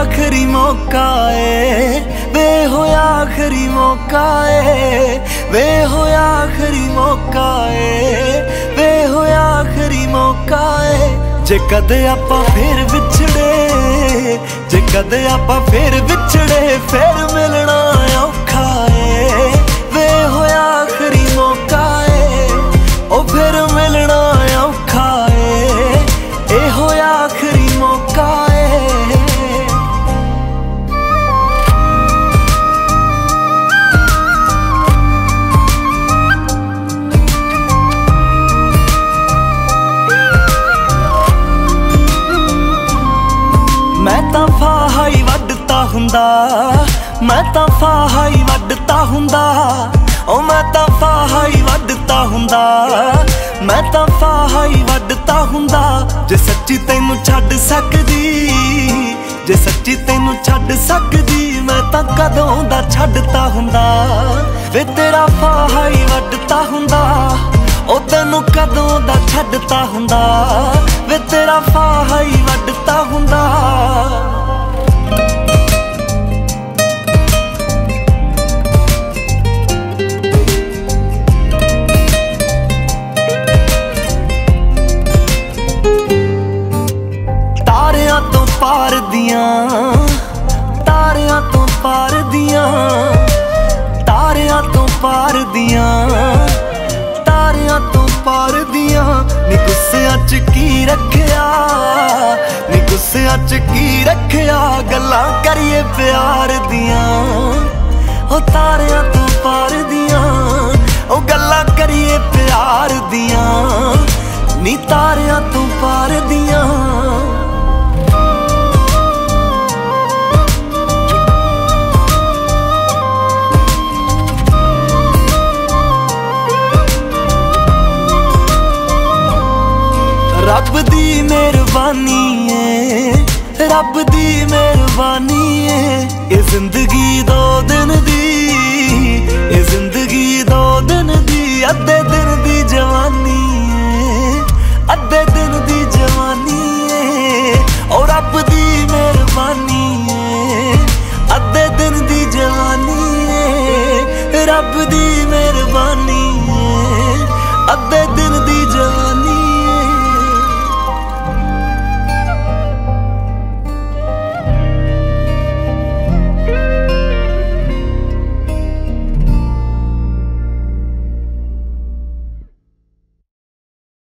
आखिरी मौका है वे होया आखिरी मौका है वे होया आखिरी मौका है वे होया आखिरी मौका है जे कदे आपां फिर विछड़े जे कदे आपां फिर विछड़े फिर मिलना औखा है वे होया आखिरी मौका है ओ फिर मिलना औखा है ए होया आखिरी मौका है। मैं तां फाहा ही वड्डता हुंदा मैं तां फाहा ही वड्डता हुंदा ओ मैं तां फाहा ही वड्डता हुंदा मैं तां फाहा ही वड्डता हुंदा जे सच्ची तैनू छड्ड सकदी जे सच्ची तैनू छड्ड सकदी मैं तां कदों दा छड्डता हुंदा वे तेरा फाहा ही वड्डता हुंदा ओ तैनू कदों दा छड्डता हुंदा वे तेरा फाहा ही वड्डता हुंदा। तारियां तो पार दियां तारियां तो पार दियां तारियां तो पार दियां तारियां तो पार दियां नी गुस्सियां च की रखिया नी गुस्सियां च की रखिया गल्लां करिए प्यार दियां ओ तारियां तो पार दियां ओ गल्लां करिए प्यार दियां नी तारियां तो पार दियां। रब दी मेहरबानी है रब दी मेहरबानी है ये जिंदगी दो दिन दी ये जिंदगी दो दिन दी अद्धे